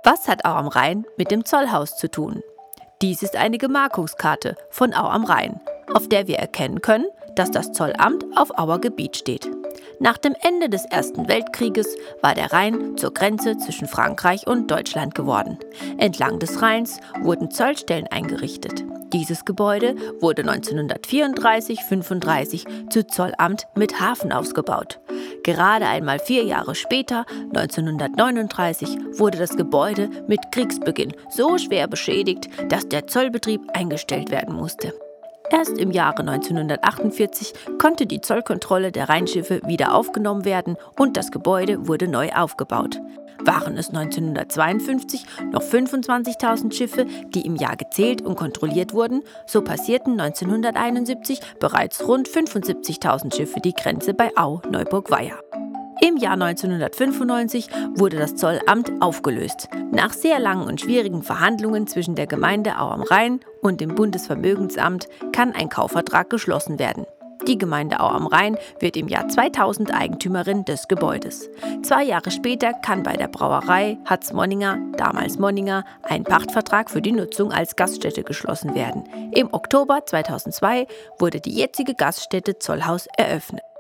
Was hat Au am Rhein mit dem Zollhaus zu tun? Dies ist eine Gemarkungskarte von Au am Rhein, auf der wir erkennen können, dass das Zollamt auf Auer Gebiet steht. Nach dem Ende des Ersten Weltkrieges war der Rhein zur Grenze zwischen Frankreich und Deutschland geworden. Entlang des Rheins wurden Zollstellen eingerichtet. Dieses Gebäude wurde 1934/35 zu Zollamt mit Hafen ausgebaut. Gerade einmal 4 Jahre später, 1939, wurde das Gebäude mit Kriegsbeginn so schwer beschädigt, dass der Zollbetrieb eingestellt werden musste. Erst im Jahre 1948 konnte die Zollkontrolle der Rheinschiffe wieder aufgenommen werden und das Gebäude wurde neu aufgebaut. Waren es 1952 noch 25.000 Schiffe, die im Jahr gezählt und kontrolliert wurden, so passierten 1971 bereits rund 75.000 Schiffe die Grenze bei Au-Neuburg-Weiher. Im Jahr 1995 wurde das Zollamt aufgelöst. Nach sehr langen und schwierigen Verhandlungen zwischen der Gemeinde Au am Rhein und dem Bundesvermögensamt kann ein Kaufvertrag geschlossen werden. Die Gemeinde Au am Rhein wird im Jahr 2000 Eigentümerin des Gebäudes. 2 Jahre später kann bei der Brauerei Hatz-Monninger, damals Monninger, ein Pachtvertrag für die Nutzung als Gaststätte geschlossen werden. Im Oktober 2002 wurde die jetzige Gaststätte Zollhaus eröffnet.